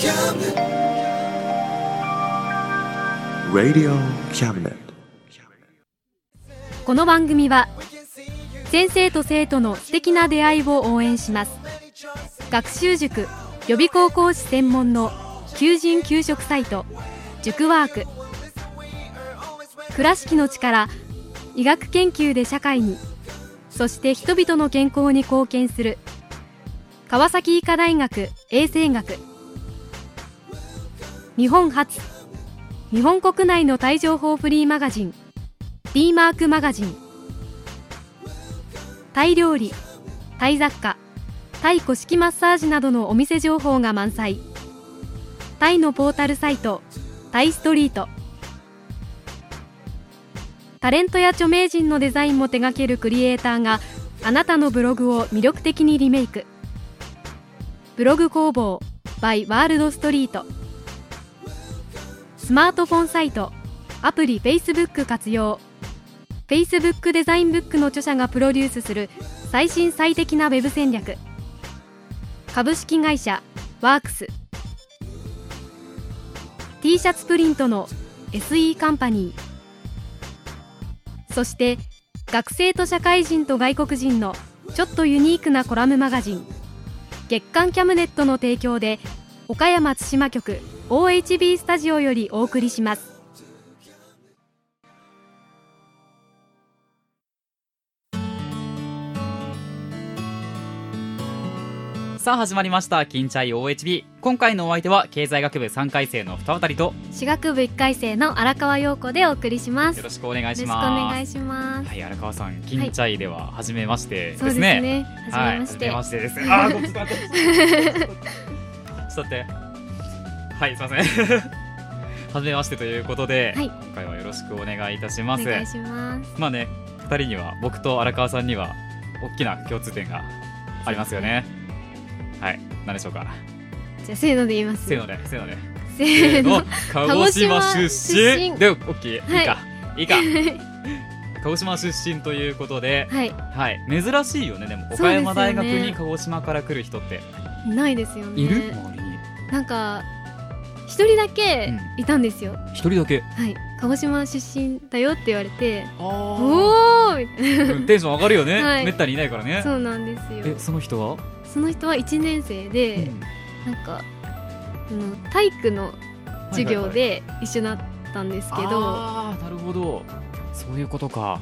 Radio Cabinet。 この番組は先生と生徒の素敵な出会いを応援します。学習塾予備校講師専門の求人・求職サイト塾ワーク、倉敷の力、医学研究で社会に、そして人々の健康に貢献する川崎医科大学衛生学、日本初、日本国内のタイ情報フリーマガジン D マークマガジン、タイ料理、タイ雑貨、タイ古式マッサージなどのお店情報が満載、タイのポータルサイトタイストリート、タレントや著名人のデザインも手掛けるクリエイターがあなたのブログを魅力的にリメイク。ブログ工房 by ワールドストリート。スマートフォンサイト、アプリ Facebook 活用。 Facebook デザインブックの著者がプロデュースする最新最適なウェブ戦略。株式会社ワークス。 T シャツプリントの SE カンパニー。そして学生と社会人と外国人のちょっとユニークなコラムマガジン月刊キャムネットの提供で岡山津島局 OHB スタジオよりお送りします。 さあ始まりました金チャイ OHB。 今回のお相手は経済学部3回生の二渡と私学部1回生の荒川陽子でお送りします。 よろしくお願いします。 よろしくお願いします。 はい、荒川さん、金チャイでは初めましてですね。 そうですね、初めまして、 はい、初めましてです。あー、ごめんなさいちょっと待って、はい、すいません初めましてということで、 はい、 今回はよろしくお願いいたします。 お願いします。 まあね、2人には、僕と荒川さんには大きな共通点がありますよね。はい、何でしょうか。 じゃあせーので言います。 せーのでせーの鹿児島出身で OK、 はい、 いいか鹿児島出身ということで、 はい、 はい、珍しいよね。でも岡山大学に鹿児島から来る人っていないですよね。 いる？周りになんか一人だけいたんですよ。 一人だけ。 はい、鹿児島出身だよって言われて、 おーみたいなテンション上がるよね、 はい、 めったにいないからね。 そうなんですよ。 その人は 1年生で、なんか体育の授業で一緒だったんですけど、 あー、なるほど、そういうことか。 はい、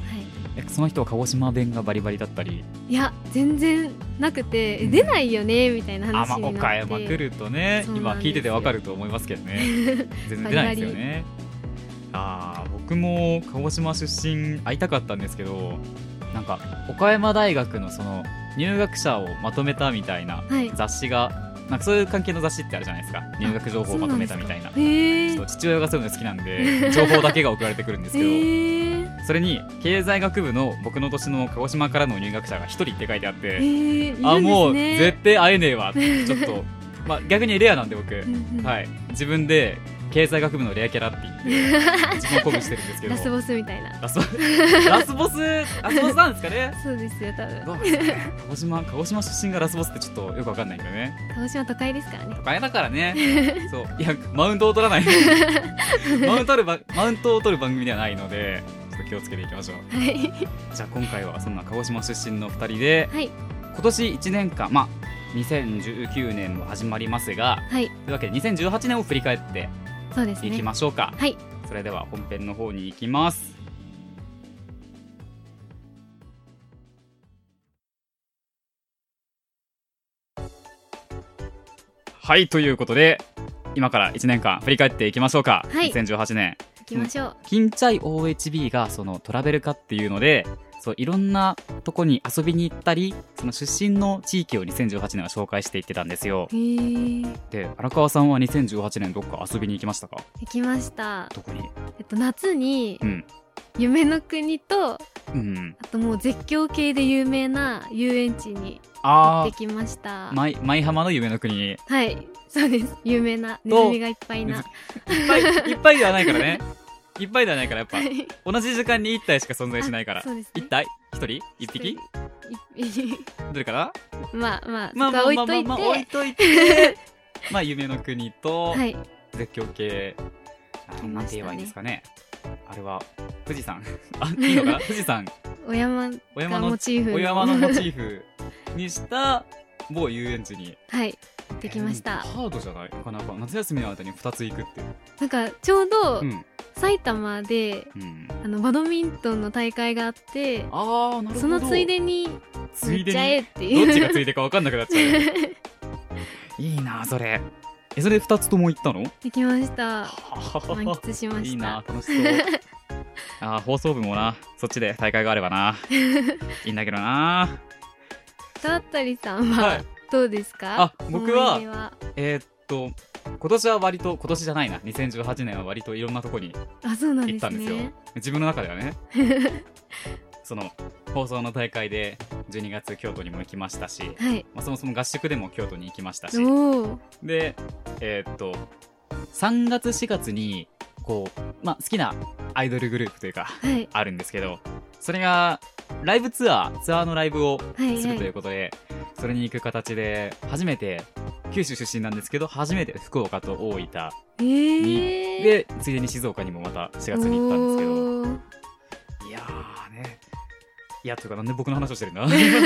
その人は鹿児島弁がバリバリだったり？ いや、全然なくて、出ないよねみたいな話になって、 岡山来るとね、今聞いててわかると思いますけどね全然出ないですよね僕も鹿児島出身会いたかったんですけど、なんか岡山大学のその入学者をまとめたみたいな雑誌が、なんかそういう関係の雑誌ってあるじゃないですか。入学情報をまとめたみたいな。ちょっと父親がそういうの好きなんで情報だけが送られてくるんですけどそれに経済学部の僕の年の鹿児島からの入学者が1人って書いてあって、 いいですね。 もう絶対会えねえわってちょっと逆にレアなんで僕はい、自分で経済学部のレアキャラって言って自分を鼓舞してるんですけどラスボスみたいな。 ラスボスなんですかね。 そうですよ、多分。 どうですかね。鹿児島出身がラスボスってちょっとよくわかんないけどね。 鹿児島都会ですからね。 都会だからねそう、いや、マウントを取らないマウントを取る番組ではないので、ちょっと気をつけていきましょう。 はい、 じゃあ今回はそんな鹿児島出身の2人で、 はい、 今年1年間、2019年も始まりますが、 はい、 というわけで2018年を振り返っていきましょうか。 はい、 それでは本編の方に行きます。はい、ということで今から1年間振り返っていきましょうか。 はい、 2018年行きましょう。 金チャイ OHB がそのトラベル化っていうので、そういろんなとこに遊びに行ったり、その出身の地域を2018年は紹介していってたんですよ。で、荒川さんは2018年どっか遊びに行きましたか？ 行きました。 どこに？ 夏に、夢の国と、あともう絶叫系で有名な遊園地に行ってきました。 舞浜の夢の国に。 はい、そうです。有名なネズミがいっぱいな。 いっぱいではないからね。いっぱいではないから、やっぱ同じ時間に1体しか存在しないから。 そうですね。 1体1人1匹どれかな。 まあ置いといてまあ夢の国とはい、 絶叫系、 来ましたねなんて言えばいいんですかね。あれは富士山あ、いいのかな富士山、 お山がお山のモチーフのお山のモチーフにした某遊園地にはい行ってきました。 ハードじゃないなかなか。夏休みの間に2つ行くって。 なんかちょうどうん埼玉でうんバドミントンの大会があって、 ああ、なるほど。 そのついでについでに行っちゃえっていう。 どっちがついでか分かんなくなっちゃういいなそれ。それで2つとも行ったの？ できました。満は喫しました。 いいな、楽しそう放送部もな、そっちで大会があればないいんだけどな。 田辺さんははいどうですか？ あ、僕は思い出は今年は割と、今年じゃないな、2018年は割といろんなとこにあ、そうなんです行ったんですよ。 ね。 自分の中ではねその放送の大会で12月京都にも行きましたし、 はい。 まあ、そもそも合宿でも京都に行きましたし、 おお。 で3月4月にこう、まあ、好きなアイドルグループというかはいあるんですけど、それがライブツアーのライブをはいするとはい。 いうことで、それに行く形で初めて、九州出身なんですけど初めて福岡と大分に、でついでに静岡にもまた4月に行ったんですけど、 おーいやーね、いやというかなんで僕の話をしてるんだ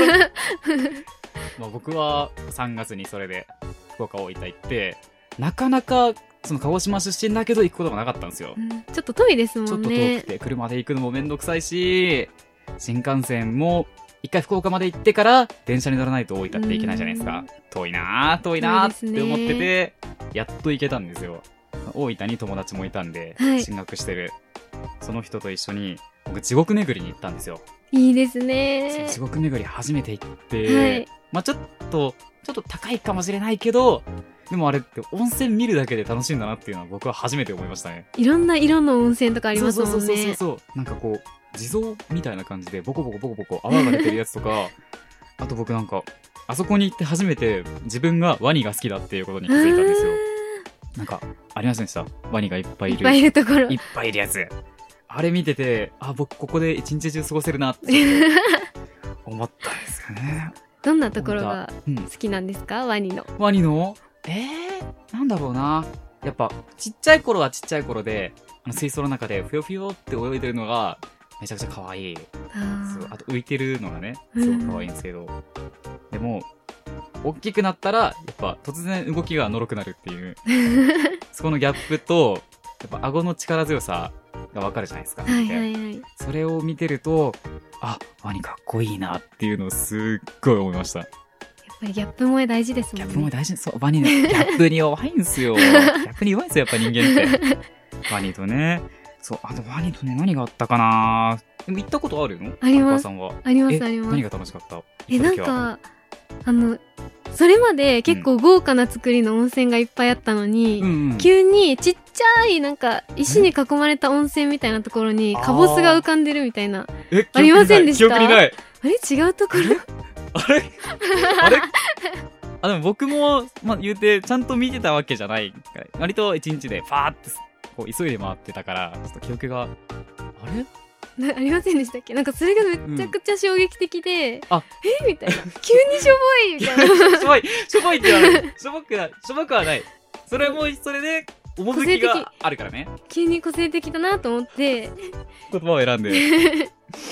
まあ僕は3月にそれで福岡大分行って、なかなかその鹿児島出身だけど行くことがなかったんですよ。 うんちょっと遠いですもちょっと遠んねく。て車で行くのもめんどくさいし、新幹線も一回福岡まで行ってから電車に乗らないと大分って行けないじゃないですか。遠いなーって思ってて、やっと行けたんですよ。大分に友達もいたんで、 はい進学してるその人と一緒に僕地獄巡りに行ったんですよ。 いいですそのね。 地獄巡り初めて行って、 はいまあちょっと高いかもしれないけど、でもあれって温泉見るだけで楽しいんだなっていうのは僕は初めて思いましたね。 いろんな色の温泉とかありますもんね。 そうなんかこう地蔵みたいな感じでボコボコ泡が出てるやつとかあと僕なんかあそこに行って初めて自分がワニが好きだっていうことに気づいたんですよ。なんかありませんでした？ワニがいっぱいいる、 いっぱいいるところ。 いっぱいいるやつ。あれ見てて、あ、僕ここで一日中過ごせるなってちょっと思ったんですよね。 どんなところがうん好きなんですか？ワニの。 ワニのなんだろうな。やっぱちっちゃい頃はちっちゃい頃で水槽の中でふよふよって泳いでるのがめちゃくちゃ可愛い。そう、あと浮いてるのがねすごく可愛いんですけど、でも大きくなったらやっぱ突然動きがのろくなるっていうそこのギャップとやっぱ顎の力強さがわかるじゃないですか。 はいはいはい。 それを見てると、あ、ワニかっこいいなっていうのをすっごい思いました。 やっぱりギャップ萌え大事ですもんね。 ギャップも大事。そう、ワニね、ギャップに弱いんですよ。ギャップに弱いんですよ、やっぱ人間って。ワニとね。そう、あとワニとね、何があったかな。でも行ったことあるの？ ありますお母さんは。 ありますあります。 何が楽しかった？ なんか、それまで結構豪華な作りの温泉がいっぱいあったのに、急にちっちゃいなんか石に囲まれた温泉みたいなところにカボスが浮かんでるみたいな。ありませんでした？ 記憶にない。 あれ違うところあれあれあ、でも僕も、まあ、言うてちゃんと見てたわけじゃない。割と一日でファーってこう急いで回ってたから、ちょっと記憶が、あれありませんでしたっけ？なんかそれがめちゃくちゃ衝撃的で、 あ、 みたいな。急にしょぼいみたいな。 しょぼいって言わない。しょぼくはない。それも、それで、趣があるからね。 急に個性的だなと思って、 言葉を選んで。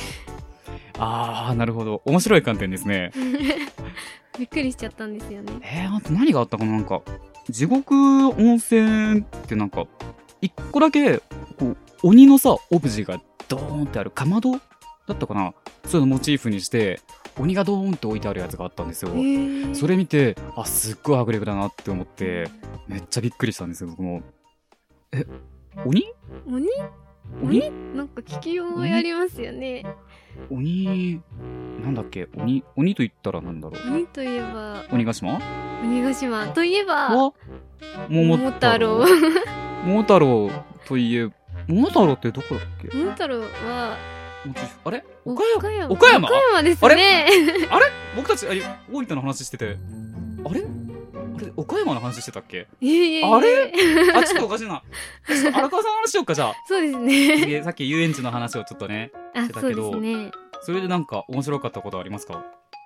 なるほど。面白い観点ですね。 びっくりしちゃったんですよね。 あと何があったかな。なんか、地獄温泉ってなんか、一個だけ、こう、鬼のさ、オブジェがドーンってあるかまどだったかな。そういうのモチーフにして、鬼がドーンって置いてあるやつがあったんですよ。それ見て、すっごい迫力だなって思って、めっちゃびっくりしたんですよ、僕も。鬼なんか聞き覚えありますよね。 鬼、なんだっけ？鬼と言ったらなんだろう。 鬼といえば、 鬼ヶ島といえば、 桃太郎。 桃太郎といえば、桃太郎ってどこだっけ？ 桃太郎は、 あれ？ 岡山ですね。 あれ僕たち、大分の話してて、あれ岡山の話してたっけ？あれ？ちょっとおかしいな。ちょっと荒川さんの話しよっか、じゃあ。 そうですね。 さっき遊園地の話をちょっとね、してたけど、 そうですね。 それでなんか面白かったことありますか？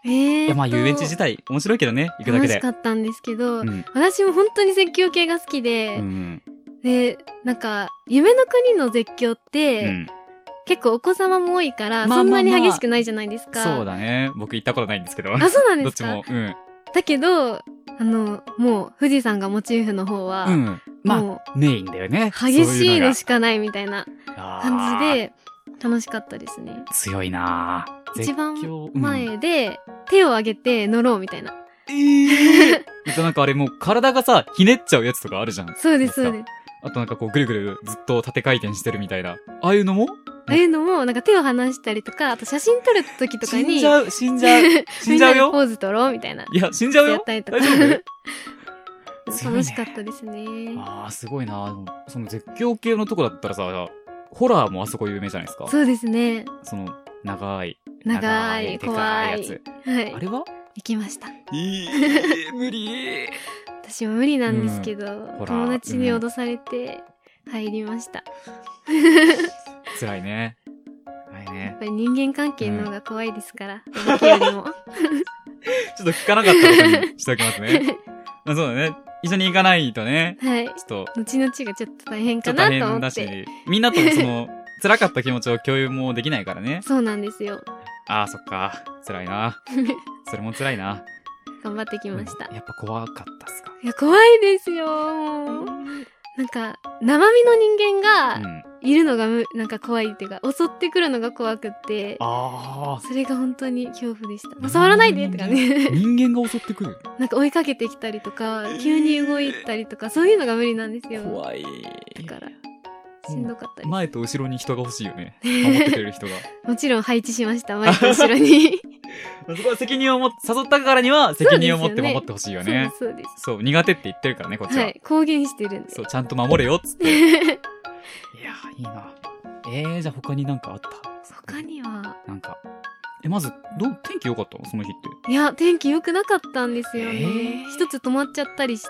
いや、まあ遊園地自体面白いけどね、行くだけで。 楽しかったんですけど、 うん、 私も本当に絶叫系が好きで、 うん、 で、なんか、夢の国の絶叫って、 うん、 結構お子様も多いから、 まあまあまあそんなに激しくないじゃないですか。 そうだね。僕行ったことないんですけど。 あ、そうなんですか？ どっちも、うん。 だけど、もう、富士山がモチーフの方は、 うん。まもあ、メインだよね。 激しいのしかかないみたいな感じで、楽しかったですね。 強いなぁ。 一番前で、手を上げて乗ろうみたいな。 なんかあれもう体がさ、ひねっちゃうやつとかあるじゃん。 そうです、そうです。 あとなんかこうぐるぐるずっと縦回転してるみたいな。ああいうのもなんか手を離したりとか、あと写真撮る時とかに。 死んじゃうよ。 みんなでポーズ撮ろうみたいな。 いや、死んじゃうよ。 やったりとか。 大丈夫？ 楽しかったですね。 ああ、すごいな。その絶叫系のとこだったらさ、ホラーもあそこ有名じゃないですか。 そうですね。 その、長い、 怖いやつ。 はい。 あれは行きました。 無理。 私も無理なんですけど、友達に脅されて入りました。 辛いね。 やっぱり人間関係の方が怖いですから、お化けよりも。 ちょっと聞かなかったことにしておきますね。そうだね。一緒に行かないとね。 はい。 ちょっと。 後々がちょっと大変かなと思って。大変だし、 みんなと辛かった気持ちを共有もできないからね。 そうなんですよ。 ああ、そっか。辛いな。それも辛いな。 頑張ってきました。 やっぱ怖かったっすか？ いや、怖いですよ。なんか、生身の人間がいるのがなんか怖いっていうか、襲ってくるのが怖くって、それが本当に恐怖でした。触らないでってかね。 人間が襲ってくる？ なんか追いかけてきたりとか、急に動いたりとか、そういうのが無理なんですよ。 怖い。 だから、しんどかったです。 前と後ろに人が欲しいよね。守ってくれる人が。 もちろん配置しました、前と後ろに。 そこは責任を誘ったからには責任を持って守ってほしいよね。 そうです。 そう、苦手って言ってるからね、こっちは。 はい、公言してるんで。 そう、ちゃんと守れよ、っつって。いやいいな。じゃあ他になんかあった？ 他には。 なんか、まず、天気良かったの？その日って。 いや、天気良くなかったんですよね。一つ止まっちゃったりして。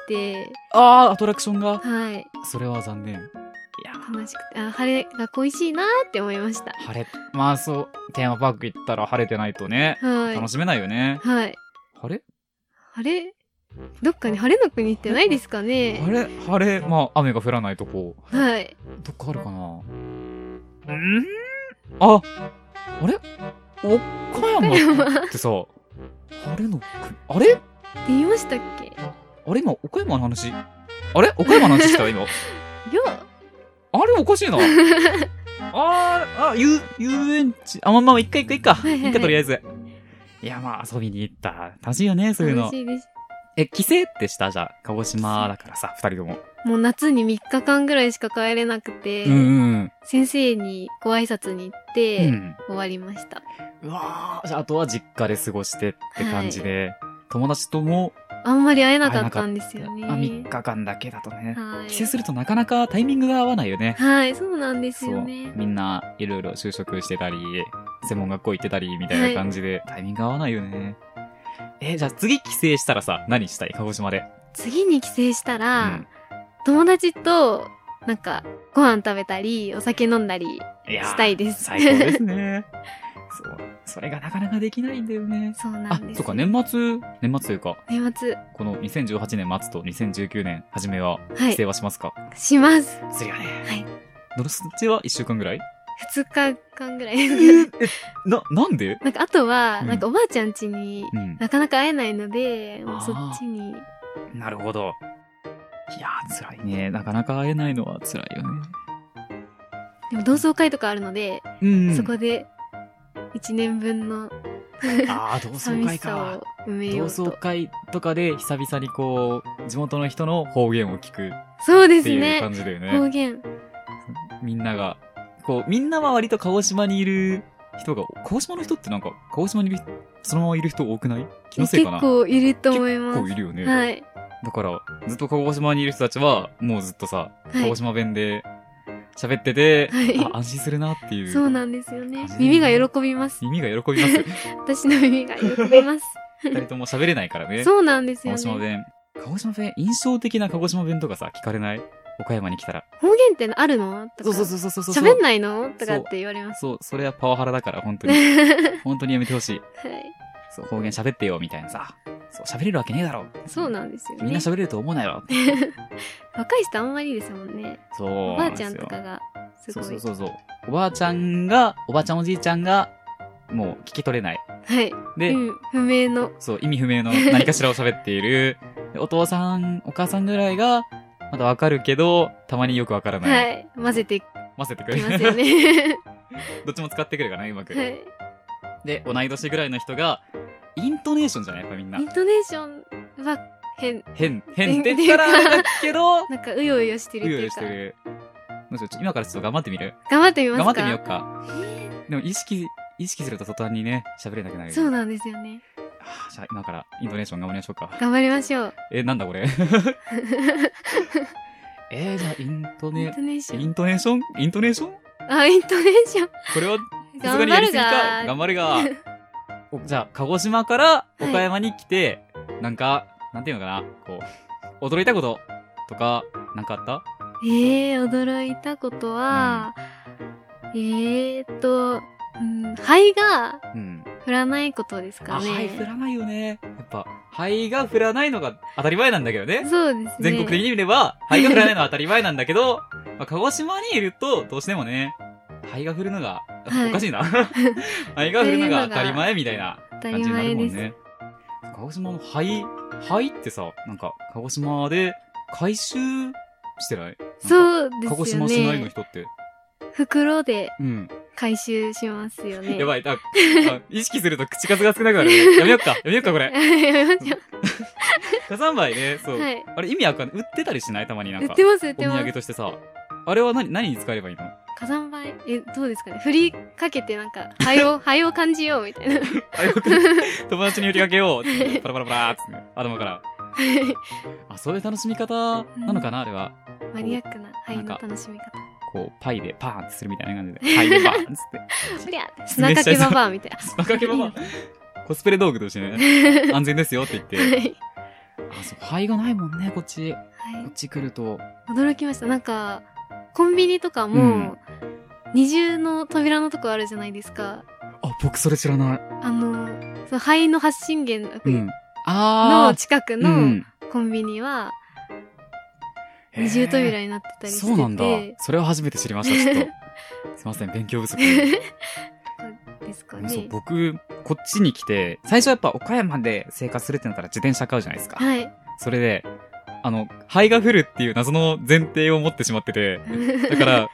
アトラクションが。 はい。 それは残念。 いや、悲しくて、晴れが恋しいなーって思いました。 まあそう、テーマパーク行ったら晴れてないとね、はい、楽しめないよね。 はい。晴れどっかに晴れの国ってないですかね？ 晴れ、まあ雨が降らないとこ。 はい。 どっかあるかな？あれ岡山ってさ、晴れの国、あれって言いましたっけ？ あれ今、岡山の話、岡山の話した今。いや、あれおかしいな。遊園地。まあ、一回行くか。行くか、とりあえず。いや、まあ、遊びに行った。楽しいよね、そういうの。 楽しいです。 帰省ってした？じゃあ、鹿児島だからさ、二人とも。 もう夏に3日間ぐらいしか帰れなくて、先生にご挨拶に行って、終わりました。 うわー、じゃあ、あとは実家で過ごしてって感じで、友達とも、 あんまり会えなかったんですよね。 3日間だけだとね。帰省するとなかなかタイミングが合わないよね。 はい、そうなんですよね。 みんないろいろ就職してたり、専門学校行ってたりみたいな感じで、タイミング合わないよね。じゃあ次帰省したらさ、何したい？鹿児島で。 次に帰省したら、友達と、なんか、ご飯食べたり、お酒飲んだりしたいです。 最高ですね。そう。それがなかなかできないんだよね。 そうなんです。 そっか、年末というか。 年末。 この2018年末と2019年初めは、帰省はしますか？ します。 するよね。 はい。 そっちは1週間ぐらい ？2日間ぐらいです。 なんで？ なんか、あとは、なんかおばあちゃん家になかなか会えないので、もうそっちに。 なるほど。いやー、辛いね。なかなか会えないのは辛いよね。 でも同窓会とかあるので、そこで1年分の同窓会か。 埋めようと。 同窓会とかで久々にこう、地元の人の方言を聞く。 そうですね。 っていう感じだよね。 方言。 みんなが、みんなは割と鹿児島にいる人が、鹿児島の人ってなんか、鹿児島にそのままいる人多くない？気のせいかな？ 結構いると思います。 結構いるよね。 はい。 だから、ずっと鹿児島にいる人たちは、もうずっとさ、鹿児島弁で喋ってて、安心するなっていう。 そうなんですよね。耳が喜びます。 耳が喜びます。 私の耳が喜びます。 二人とも喋れないからね。 そうなんですよね。 鹿児島弁。鹿児島弁、印象的な鹿児島弁とかさ、聞かれない？岡山に来たら。 方言ってあるのとか。そう。喋んないのとかって言われます。 そう、それはパワハラだから、本当に。本当にやめてほしい。 はい。 そう方言喋ってよみたいなさ、そう喋れるわけねえだろ、 そうなんですよね。 みんな喋れると思うなよ若い人あんまりですもんね。 そうおばあちゃんとかがすごい。 そうおばあちゃんおじいちゃんがもう聞き取れない。 はい。 で、 不明の。 そう、意味不明の何かしらを喋っている。お父さん、お母さんぐらいが、まだわかるけど、たまによくわからない。 はい。混ぜてくる。 きますよね。 どっちも使ってくるからね、うまく。 はい。 で、同い年ぐらいの人が、イントネーションじゃないやっぱみんな。 イントネーションは変って言ったらあれだけど、 なんかうようよしてるっていうか。 うようよしてる。どうしよう、今からちょっと頑張ってみる？ 頑張ってみますか？ 頑張ってみようか。でも意識すると途端にね、喋れなくなる。 そうなんですよね。 じゃあ今からイントネーション頑張りましょうか。 頑張りましょう。 なんだこれ。じゃあイントネーションイントネーションこれは、さすがにやりすぎか。頑張るが。じゃあ、鹿児島から岡山に来て、なんか、なんていうのかな、こう、驚いたこととか、なんかあった？ 驚いたことは、灰が降らないことですかね。 灰降らないよね。やっぱ、灰が降らないのが当たり前なんだけどね。 そうですね。 全国的に見れば、灰が降らないのは当たり前なんだけど、まあ、鹿児島にいると、どうしてもね、灰が降るのが、おかしいな。灰が降るのが当たり前みたいな感じになるもんね。鹿児島の灰ってさ、なんか、鹿児島で回収してない？ そうですよね。 鹿児島市内の人って。 袋で回収しますよね。 やばい。意識すると口数が少なくなる。やめよっか、これ。 やめましょう。 火山灰ね、そう。 はい、 あれ意味わかんない。売ってたりしないたまになんか。 売ってます。 お土産としてさ。あれは何に使えばいいの？ 火山灰どうですかね。振りかけてなんか、灰を感じようみたいな。 友達に振りかけよう。パラパラパラーってね。頭から。そういう楽しみ方なのかな、あれは。 マニアックな灰の楽しみ方。 こう、パイでパーンってするみたいな感じで。パイでバーンっつって。 そりゃ、砂かけババアみたいな。 砂かけババア。コスプレ道具としてね、安全ですよって言って。そう、灰がないもんね、こっち。こっち来ると。 驚きました。なんか、コンビニとかも、二重の扉のとこあるじゃないですか。 僕それ知らない。 その灰の発信源の近くのコンビニは、二重扉になってたりしてて。 そうなんだ。それは初めて知りました、ちょっと。すいません、勉強不足。 ですかね。 そう、僕、こっちに来て、最初やっぱ岡山で生活するってなったら自転車買うじゃないですか。 はい。 それで、灰が降るっていう謎の前提を持ってしまってて、だから、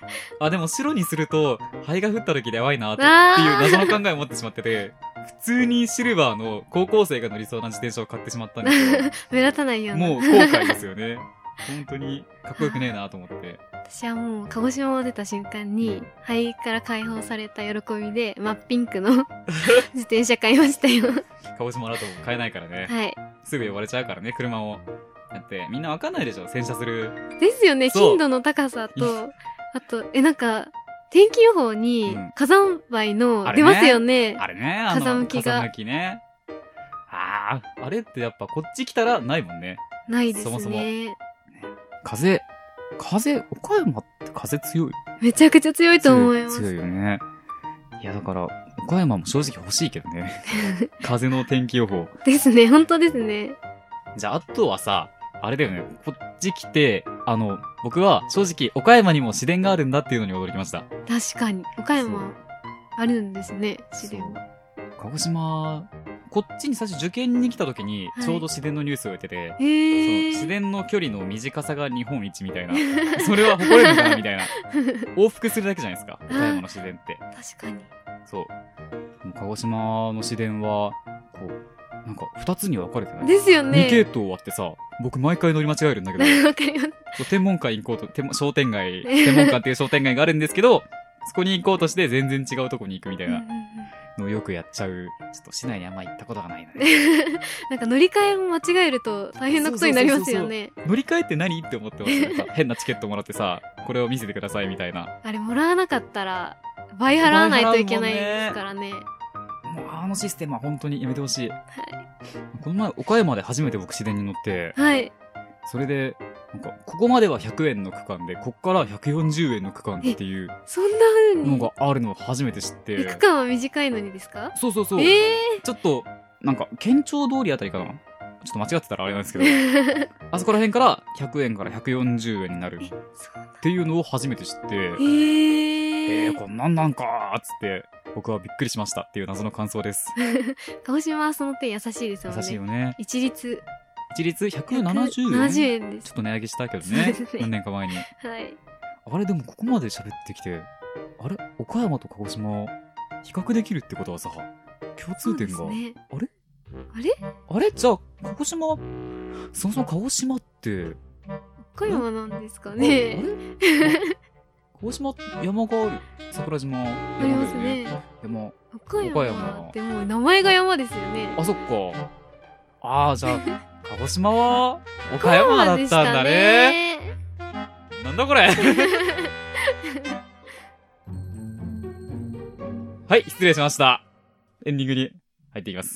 でも白にすると、灰が降った時でやばいなっていう謎の考えを持ってしまってて、普通にシルバーの高校生が乗りそうな自転車を買ってしまったんですけど、 目立たないような。 もう後悔ですよね。本当にかっこよくねえなと思って。 私はもう鹿児島を出た瞬間に灰から解放された喜びで真っピンクの自転車買いましたよ。 鹿児島だと買えないからね。 はい。 すぐ呼ばれちゃうからね、車を。だってみんなわかんないでしょ、洗車する。 ですよね、震度の高さと、あと、なんか、天気予報に火山灰の出ますよね。 あれね、 風向きが。 風向きね。あれってやっぱこっち来たらないもんね。 ないですね。 そもそも。風、岡山って風強い？ めちゃくちゃ強いと思います。 強いよね。いやだから、岡山も正直欲しいけどね。風の天気予報。 ですね、本当ですね。 じゃあ、あとはさ、あれだよね、こっち来て、僕は正直岡山にも市電があるんだっていうのに驚きました。 確かに。岡山、あるんですね、市電は。 鹿児島、こっちに最初受験に来た時に、ちょうど市電のニュースをやってて、市電の距離の短さが日本一みたいな。それは誇れるのかなみたいな。往復するだけじゃないですか、岡山の市電って。 確かに。 そう。鹿児島の市電は、こう、なんか二つに分かれてない？ ですよね。 2系統あってさ、僕毎回乗り間違えるんだけど。 わかります。 天文館行こうと、商店街、天文館っていう商店街があるんですけど、そこに行こうとして全然違うとこに行くみたいなのをよくやっちゃう。ちょっと市内にあんま行ったことがないので。 なんか乗り換えも間違えると大変なことになりますよね。 乗り換えって何って思ってます。なんか変なチケットもらってさ、これを見せてくださいみたいな。 あれもらわなかったら倍払わないといけないですからね。 もうシステムは本当にやめてほしい。はい。この前岡山で初めて僕市電に乗って、 はい。 それで、なんか、ここまでは100円の区間で、こっから140円の区間っていう、 そんな風にのがあるのを初めて知って。 区間は短いのにですか？ そう。ちょっと、 なんか県庁通りあたりかな、ちょっと間違ってたらあれなんですけどあそこら辺から100円から140円になるっていうのを初めて知って、こんなんなんかーっつって僕はびっくりしましたっていう謎の感想です鹿児島はその点優しいですもんね。 優しいよね。 一律 170 円です。 ちょっと値上げしたけどね、何年か前に。 はい。 あれでもここまで喋ってきて、あれ岡山と鹿児島比較できるってことはさ、共通点が、 ね、 あれじゃあ鹿児島、そもそも鹿児島って岡山なんですかね。 鹿児島山がある、桜島山ありますね。 でも岡山ってもう名前が山ですよね。 あ、そっか。ああ、じゃあ鹿児島は岡山だったんだね。なんだこれはい、失礼しました。エンディングに入っていきます。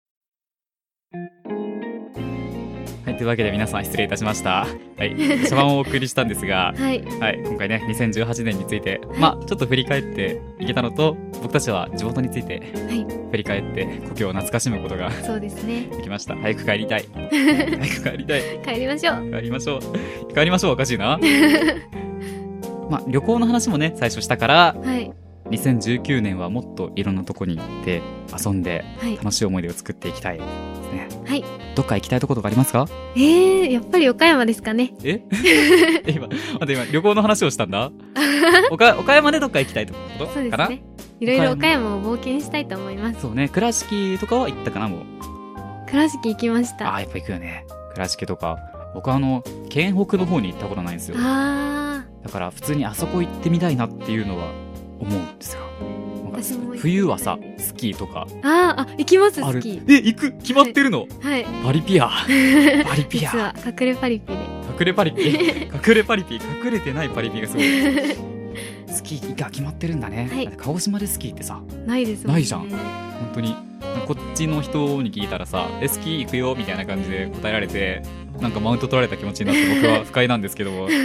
はい、というわけで皆さん失礼いたしました。はい、茶番をお送りしたんですが、はい、今回ね、2018年について、ちょっと振り返っていけたのと、僕たちは地元について振り返って故郷を懐かしむことがそうですね。できました。早く帰りたい。早く帰りたい。 帰りましょう。 帰りましょう。帰りましょう。おかしいな。旅行の話もね、最初したから、2019年はもっといろんなとこに行って遊んで楽しい思い出を作っていきたいですね。はい。どっか行きたいところがありますか？ やっぱり岡山ですかね。 今旅行の話をしたんだ。岡山でどっか行きたいところかな？そうですね。 いろいろ岡山を冒険したいと思います。 そうね。倉敷とかは行ったかな、もう。 倉敷行きました。 やっぱ行くよね。倉敷とか。僕は県北の方に行ったことないんですよ。だから普通にあそこ行ってみたいなっていうのは思うんですよ。冬はさ、スキーとか。 行きます、スキー。 行く決まってるの？はい。パリピア。パリピア。 実は隠れパリピで。 隠れパリピ。隠れパリピ。隠れてないパリピがすごい。スキーが決まってるんだね。鹿児島でスキーってさ。ないですもんね。ないじゃん。本当に。こっちの人に聞いたらさ、スキー行くよみたいな感じで答えられて、なんかマウント取られた気持ちになって僕は不快なんですけども。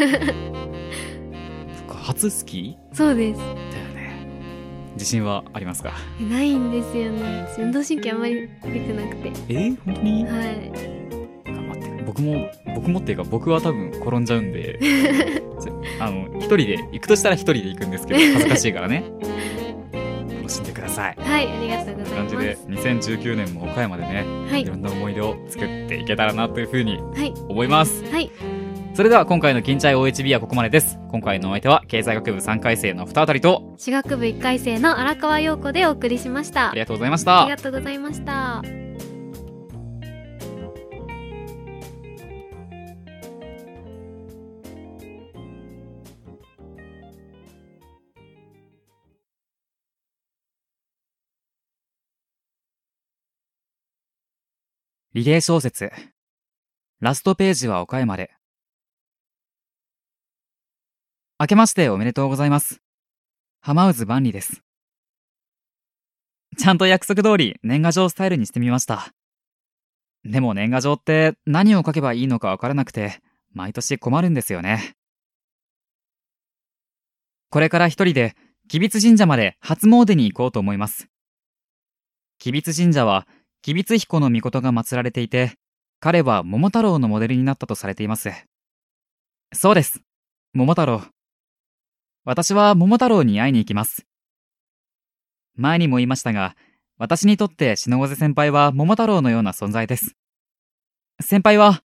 初スキー？そうです。だよね。自信はありますか？ないんですよね。運動神経あんまり良くなくて。本当に？はい。頑張って。僕もっていうか僕は多分転んじゃうんで、一人で行くとしたら一人で行くんですけど恥ずかしいからね。楽しんでください。はい、ありがとうございます。という感じで2019年も岡山でね、いろんな思い出を作っていけたらなというふうに思います。はい。それでは今回の金チャイ OHB はここまでです。今回のお相手は経済学部3回生の二ありと私学部1回生の荒川陽子でお送りしました。ありがとうございました。ありがとうございました。リレー小説ラストページは岡山で。明けましておめでとうございます。浜渦万里です。ちゃんと約束通り年賀状スタイルにしてみました。でも年賀状って何を書けばいいのかわからなくて、毎年困るんですよね。これから一人で吉備津神社まで初詣に行こうと思います。吉備津神社は吉備津彦の命が祀られていて、彼は桃太郎のモデルになったとされています。そうです。桃太郎。私は桃太郎に会いに行きます。前にも言いましたが、私にとって篠瀬先輩は桃太郎のような存在です。先輩は、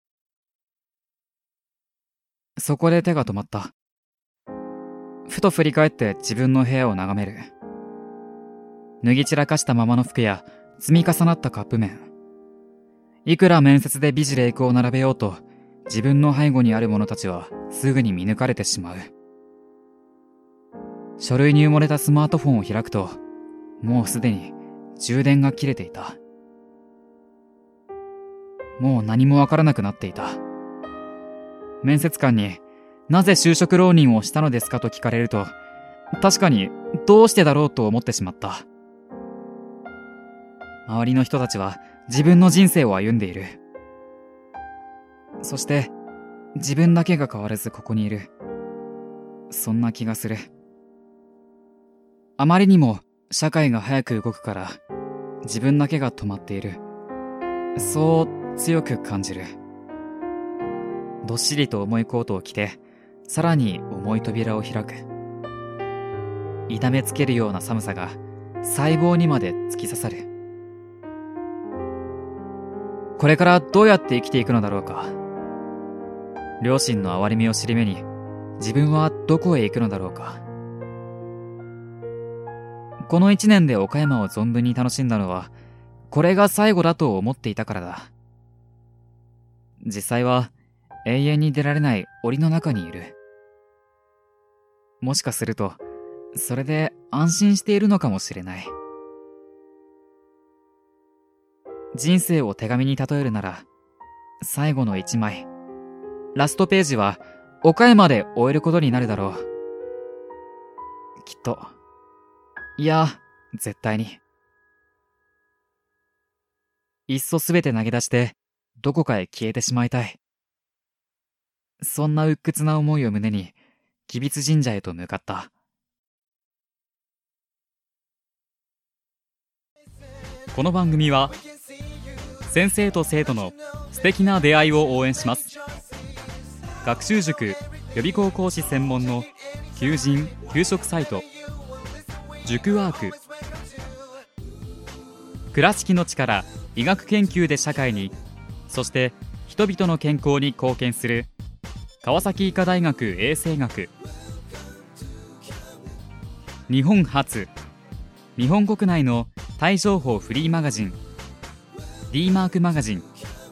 そこで手が止まった。ふと振り返って自分の部屋を眺める。脱ぎ散らかしたままの服や積み重なったカップ麺。いくら面接で美辞麗句を並べようと、自分の背後にある者たちはすぐに見抜かれてしまう。書類に埋もれたスマートフォンを開くと、もうすでに充電が切れていた。もう何もわからなくなっていた。面接官になぜ就職浪人をしたのですかと聞かれると、確かにどうしてだろうと思ってしまった。周りの人たちは自分の人生を歩んでいる。そして自分だけが変わらずここにいる。そんな気がする。あまりにも社会が早く動くから、 自分だけが止まっている。そう強く感じる。どっしりと重いコートを着て、さらに重い扉を開く。痛めつけるような寒さが細胞にまで突き刺さる。これからどうやって生きていくのだろうか。両親の哀れみを尻目に、自分はどこへ行くのだろうか。この1年で岡山を存分に楽しんだのは、これが最後だと思っていたからだ。実際は永遠に出られない檻の中にいる。もしかすると、それで安心しているのかもしれない。人生を手紙に例えるなら、最後の1枚、ラストページは岡山で終えることになるだろう。きっと。いや、絶対に。いっそすべて投げ出して、どこかへ消えてしまいたい。そんな鬱屈な思いを胸に、吉備津神社へと向かった。この番組は、先生と生徒の素敵な出会いを応援します。学習塾予備校講師専門の求人・給食サイト塾ワーク、倉敷の力医学研究で社会に、そして人々の健康に貢献する川崎医科大学衛生学、日本初日本国内のタイ情報フリーマガジン D マークマガジン、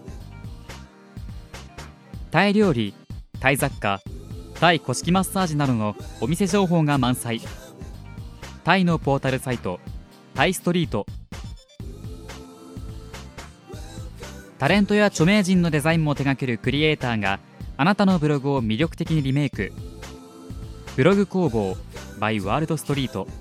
タイ料理、タイ雑貨、タイ古式マッサージなどのお店情報が満載。タイのポータルサイトタイストリート、タレントや著名人のデザインも手掛けるクリエイターがあなたのブログを魅力的にリメイク。ブログ工房 by ワールドストリート、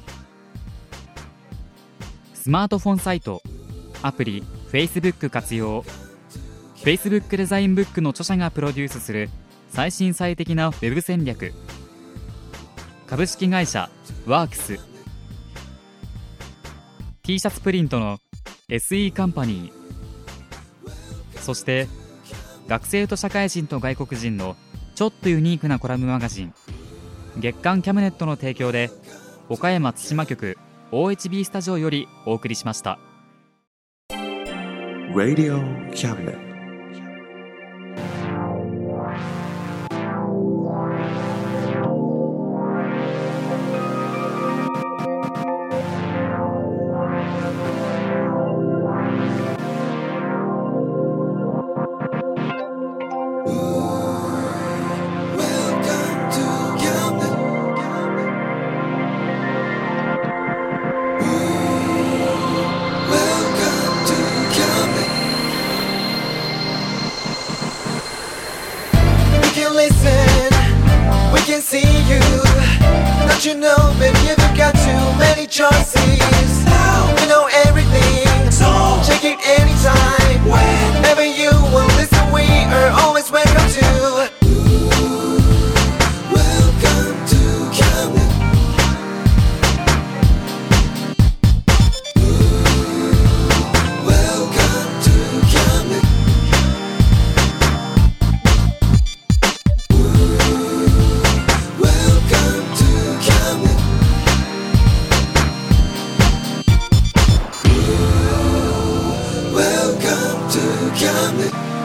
スマートフォンサイトアプリ Facebook 活用。 Facebook デザインブックの著者がプロデュースする最新最適なウェブ戦略。株式会社ワークス、 T シャツプリントの SE カンパニー、そして学生と社会人と外国人のちょっとユニークなコラムマガジン月刊キャムネットの提供で、岡山津島局 OHB スタジオよりお送りしました。 Radio Cabinet. Listen, we can see you. Don't you know, baby, you've got too many choices. We know everything, so check it anytime. Whenever you will listen, we are always welcome to. Welcome to Camden. Welcome to Camden. Welcome to Camden.